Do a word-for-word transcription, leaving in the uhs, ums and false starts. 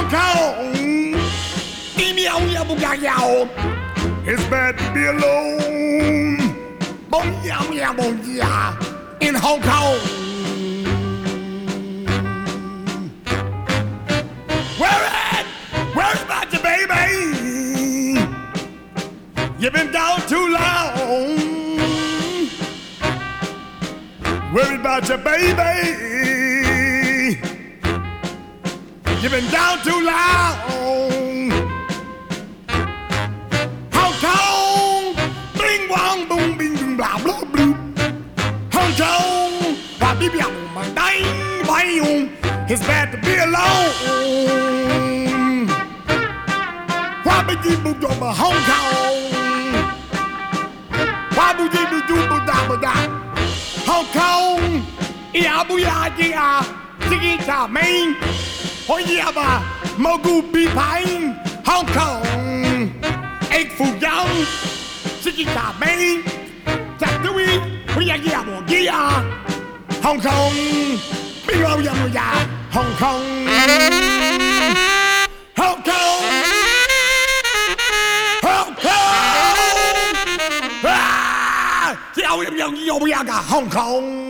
Hong Kong. It's bad to be alone. Bon yeah, yeah, bon yeah. In Hong Kong. Where at? Where's about you, baby? You've been down too long. Worried about you, baby. You've been down too long. Hong Kong, bling wong boom bing boom blah blah blue. Hong Kong, why be be on my dang boy? It's bad to be alone. Why be you boom over Hong Kong? Why be you boom boom da da da? Hong Kong, yeah booyah yeah, ziggy ta main. Oh yeah, ba, mogu be pine, Hong Kong, egg food young, chicken ta main, Jack the wee, we are yeah, bo yeah, Hong Kong, big old young ya, Hong Kong, Hong Kong, Hong Kong, ah, yeah, young young young Hong Kong.